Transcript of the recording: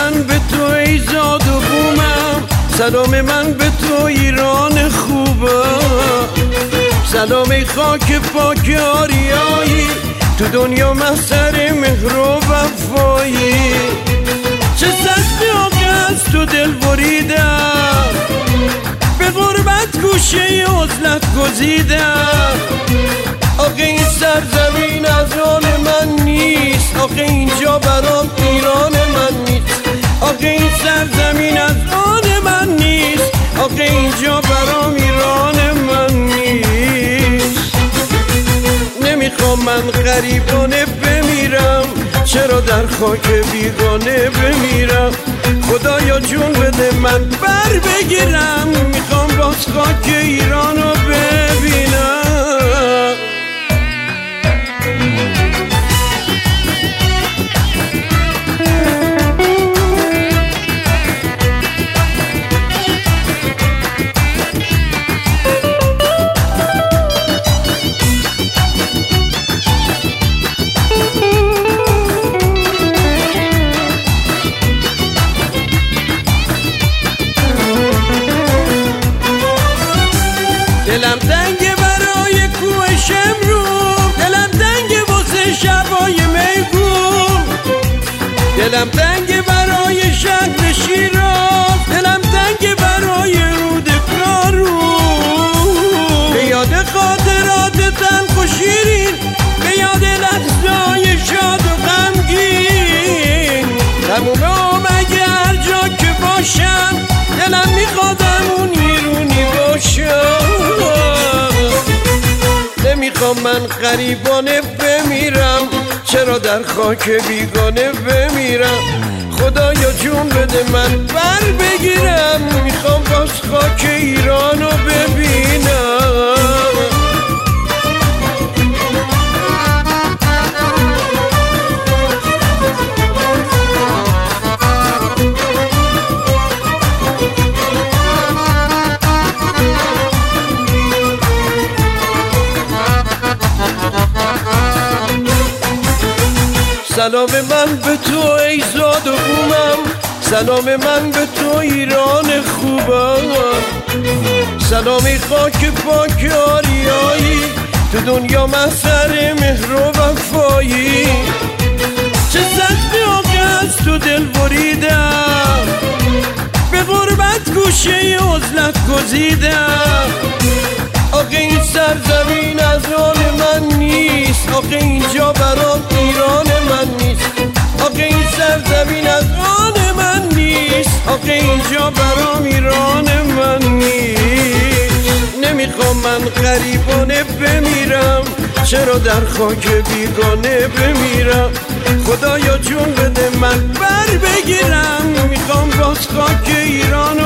من به تو ای زاد و بومم، سلام من به تو ایران خوبم. سلام ای خاک پاک آریایی، تو دنیا محضر مهر و وفایی. چه سختی آقا از تو دل بریدم، به غربت گوشه عزلت گزیدم. آخه این سرزمین از آن من نیست، آخه اینجا برام ایران من نیست. آخه این سرزمین از آن من نیست، آخه اینجا برام ایران من نیست. نمیخوام من غریبانه بمیرم، چرا در خاک بیگانه بمیرم. خدایا جون بده من بر بگیرم، میخوام باز خاک ایرانو ببینم. دلم تنگه برای کوه شمرون، دلم تنگه واسه شبای میگون. دلم تنگه برای شهر شیراز، دلم تنگه برای رود کارون. به یاد خاطرات تلخ و شیرین، به یاد لحظه‌های شاد و غمگین. تمومم اگه هر جا که باشم، دلم میخوادم اون ایرونی باشم. نمیخوام من غریبانه بمیرم، چرا در خاک بیگانه بمیرم. خدایا جون بده من بر بگیرم، میخوام باز خاک ایرانو ببینم. سلام من به تو ای زاد و بومم، سلام من به تو ایران خوبم. سلام ای خاک پاک آریایی، تو دنیا محضر مهر و وفایی. چه سختی آقا از تو دل بریدم، به غربت گوشه عزلت گزیدم. آخه این سرزمین از آن من نیست، آخه اینجا برام ایران من نیست. آخه این سرزمین از آن من نیست، آخه اینجا برام ایران من نیست. نمیخوام من غریبانه بمیرم، چرا در خاک بیگانه بمیرم. خدایا جون بده من بر بگیرم، میخوام باز خاک ایران